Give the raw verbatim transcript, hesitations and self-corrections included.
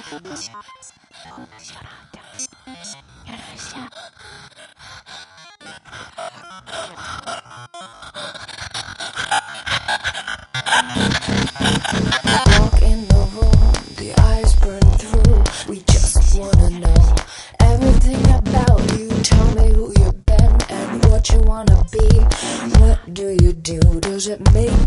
Walk in the room, the eyes burn through. We just wanna know everything about you. Tell me who you've been and what you wanna be. What do you do? Does it make